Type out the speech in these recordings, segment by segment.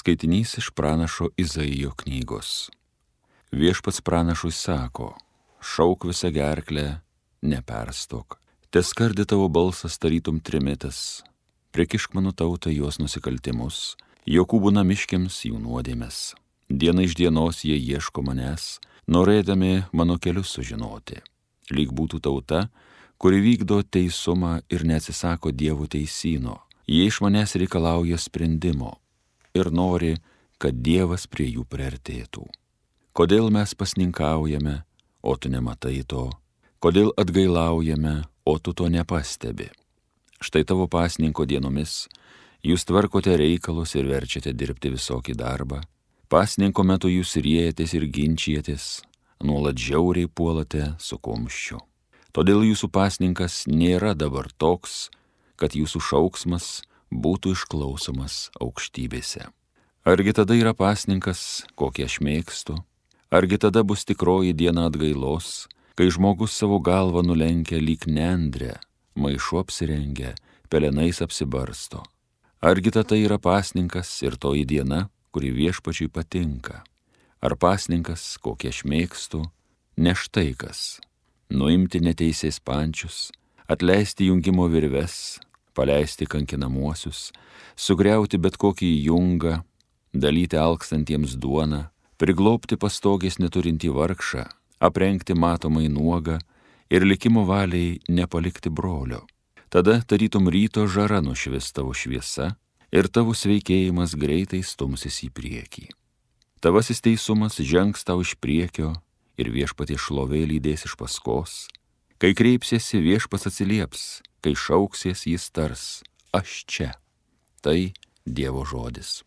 Skaitinys iš pranašo Izaijo knygos. Viešpats pranašui sako: šauk visą gerklę, neperstok. Teskardi tavo balsas tarytum trimitas. Prikišk mano tautą jos nusikaltimus, Jokūbų namiškiams jų nuodėmes. Diena iš dienos jie ieško manęs, norėdami mano kelius sužinoti. Lyg būtų tauta, kuri vykdo teisumą ir neatsisako Dievo teisyno. Jie iš manęs reikalauja sprendimo ir nori, kad Dievas prie jų priartėtų. Kodėl mes pasninkaujame, o tu nematai to? Kodėl atgailaujame, o tu to nepastebi? Štai tavo pasninko dienomis jūs tvarkote reikalus ir verčiate dirbti visokį darbą. Pasninko metu jūs riejatės ir ginčijatės, nuolat žiauriai puolate su kumščiu. Todėl jūsų pasninkas nėra dabar toks, kad jūsų šauksmas būtų išklausomas aukštybėse. Argi tada yra pasninkas, kokį aš mėgstu? Argi tada bus tikroji diena atgailos, kai žmogus savo galvą nulenkia lyg nendrę, maišu apsirengia, pelenais apsibarsto? Argi tada yra pasninkas ir toji diena, kuri viešpačiui patinka? Ar pasninkas, kokį aš mėgstu, ne štai kas: nuimti neteisės pančius, atleisti jungimo virves, paleisti kankinamuosius, sugriauti bet kokį jungą, dalyti alkstantiems duoną, priglobti pastogės neturintį vargšą, aprengti matomai nuogą ir likimo valiai nepalikti brolio. Tada tarytum ryto žara nušvis tavo šviesa ir tavo sveikėjimas greitai stumsis į priekį. Tavasis teisumas žengs tau iš priekio ir viešpaties šlovė lydės iš paskos. Kai kreipsiesi, viešpats atsilieps, kai šauksies, jis tars: aš čia. Tai Dievo žodis.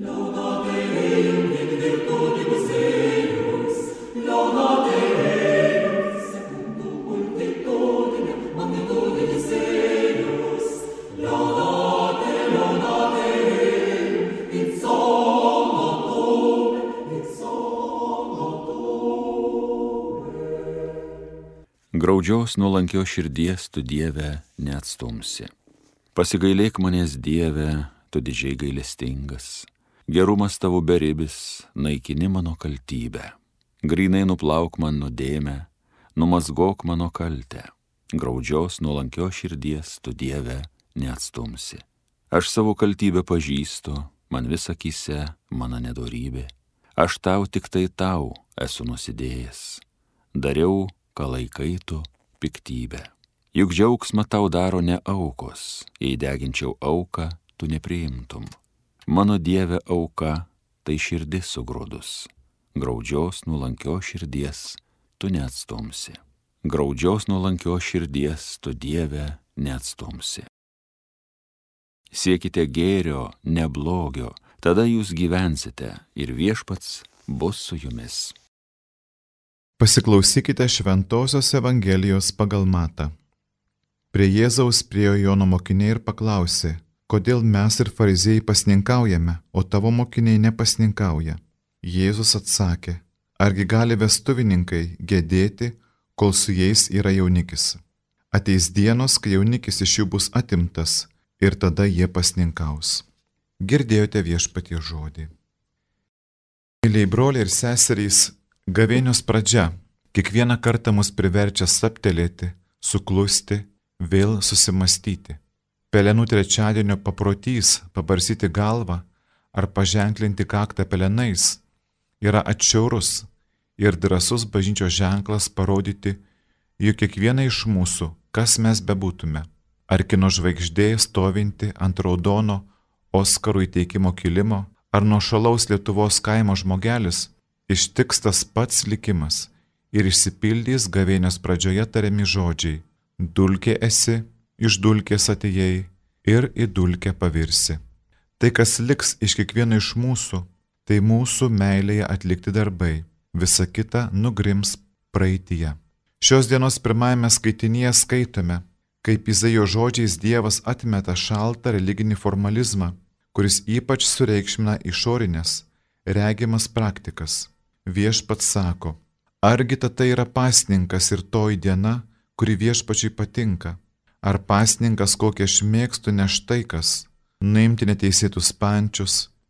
Graudžios nuolankios širdies tu, Dieve, neatstumsi. Pasigailėk manęs, Dieve, tu didžiai gailestingas. Gerumas tavo beribis, naikini mano kaltybę. Grynai nuplauk man nuodėmę, numazgok mano kaltę. Graudžios nuolankios širdies tu, Dieve, neatstumsi. Aš savo kaltybę pažįstu, man vis akyse mano nedorybė. Aš tau, tik tai tau esu nusidėjęs. Dariau, ką laikai tu, piktybę. Juk džiaugsmą tau daro ne aukos, jei deginčiau auką, tu nepriimtum. Mano Dieve, auka tai širdis sugrūdus. Graudžios nuolankios širdies tu neatstumsi. Graudžios nuolankios širdies tu, Dieve, neatstumsi. Siekite gėrio, ne blogio, tada jūs gyvensite ir viešpats bus su jumis. Pasiklausykite Šventosios Evangelijos pagal Matą. Prie Jėzaus priėjo Jono mokiniai ir paklausė: kodėl mes ir fariziejai pasninkaujame, o tavo mokiniai nepasninkauja? Jėzus atsakė: argi gali vestuvininkai gedėti, kol su jais yra jaunikis? Ateis dienos, kai jaunikis iš jų bus atimtas, ir tada jie pasninkaus. Girdėjote Viešpaties žodį. Myliai broliai ir seserys, gavėnios pradžia kiekvieną kartą mus priverčia stabtelėti, suklusti, vėl susimastyti. Pelenų trečiadienio paprotys pabarsyti galvą ar paženklinti kaktą pelenais yra atšiaurus ir drąsus bažnyčios ženklas parodyti, jog kiekvieną iš mūsų, kas mes bebūtume, ar kino žvaigždė stovinti ant raudono Oskarų įteikimo kilimo, ar nuošalaus Lietuvos kaimo žmogelis, ištiks tas pats likimas ir išsipildys gavėnios pradžioje tariami žodžiai: dulkė esi, iš dulkės atėjai ir į dulkę pavirsi. Tai, kas liks iš kiekvieno iš mūsų, tai mūsų meilėje atlikti darbai, visa kita nugrims praeityje. Šios dienos pirmajame skaitinyje skaitome, kaip Izaijo žodžiais Dievas atmeta šaltą religinį formalizmą, kuris ypač sureikšmina išorinės, regimas praktikas. Viešpats sako: argi tai yra pasninkas ir toji diena, kuri viešpačiui patinka? Ar pasninkas, kokį aš mėgstu, ne štai kas: nuimti neteisėtus pančius,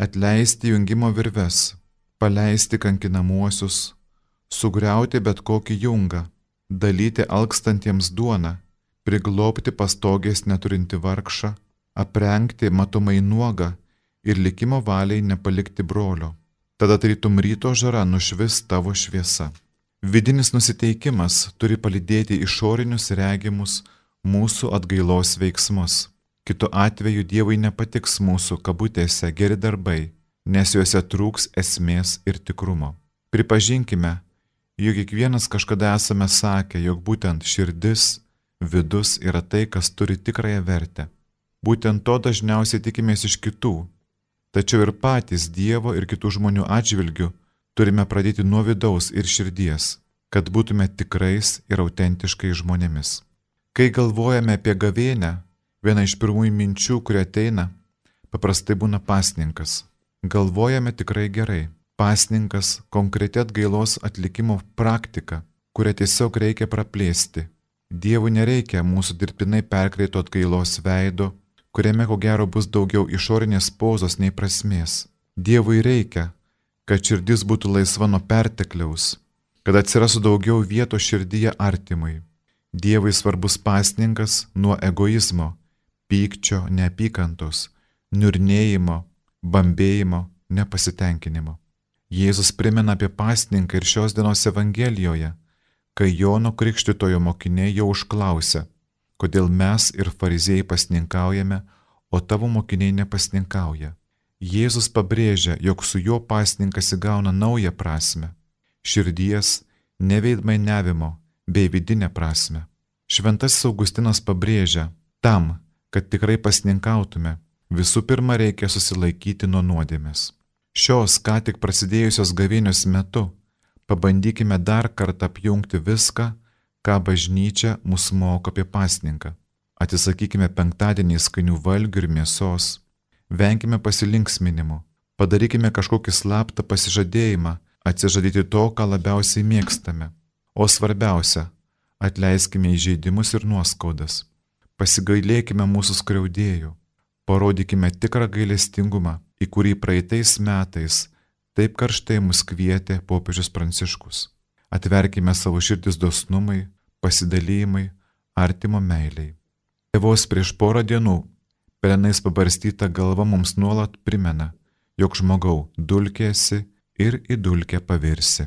atleisti jungimo virves, paleisti kankinamuosius, sugriauti bet kokį jungą, dalyti alkstantiems duoną, priglobti pastogės neturinti vargšą, aprengti matomai nuogą ir likimo valiai nepalikti brolio. Tada tarytum ryto žara nušvis tavo šviesa. Vidinis nusiteikimas turi palydėti išorinius regimus mūsų atgailos veiksmus. Kitu atveju Dievui nepatiks mūsų kabutėse geri darbai, nes juose trūks esmės ir tikrumo. Pripažinkime, jog kiekvienas kažkada esame sakę, jog būtent širdis, vidus yra tai, kas turi tikrąją vertę. Būtent to dažniausiai tikimės iš kitų, tačiau ir patys Dievo ir kitų žmonių atžvilgių turime pradėti nuo vidaus ir širdies, kad būtume tikrais ir autentiškais žmonėmis. Kai galvojame apie gavėnią, viena iš pirmųjų minčių, kuri ateina, paprastai būna pasninkas. Galvojame tikrai gerai. Pasninkas - konkreti atgailos atlikimo praktika, kurią tiesiog reikia praplėsti. Dievui nereikia mūsų dirbtinai perkreito atgailos veido, kuriame ko gero bus daugiau išorinės pozos nei prasmės. Dievui reikia, kad širdis būtų laisva nuo pertekliaus, kad atsirastų daugiau vietos širdyje artimui. Dievui svarbus pasninkas nuo egoizmo, pykčio, neapykantos, niurnėjimo, bambėjimo, nepasitenkinimo. Jėzus primena apie pasninką ir šios dienos Evangelijoje, kai Jono Krikštytojo mokiniai jau užklausė, kodėl mes ir fariziejai pasninkaujame, o tavo mokiniai nepasninkauja. Jėzus pabrėžia, jog su juo pasninkas įgauna naują prasme - širdies, neveidmainiavimo bei vidinę prasme. Šventasis Augustinas pabrėžia, tam, kad tikrai pasninkautume, visų pirma reikia susilaikyti nuo nuodėmės. Šios ką tik prasidėjusios gavėnios metu pabandykime dar kartą apjungti viską, ką bažnyčia mus moko apie pasninką. Atsisakykime penktadienį skanių valgių ir mėsos, venkime pasilinksminimų, padarykime kažkokį slaptą pasižadėjimą atsižadėti to, ką labiausiai mėgstame. O svarbiausia, atleiskime įžeidimus ir nuoskaudas, pasigailėkime mūsų skriaudėjų, parodykime tikrą gailestingumą, į kurį praeitais metais taip karštai mus kvietė popiežius Pranciškus. Atverkime savo širdis dosnumai, pasidalymai, artimo meiliai. Vos prieš porą dienų pelenais pabarstyta galva mums nuolat primena, jog žmogau dulkė esi ir į dulkę pavirsi.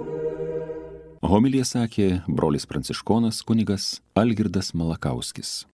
Homiliją sakė brolis pranciškonas kunigas Algirdas Malakauskis.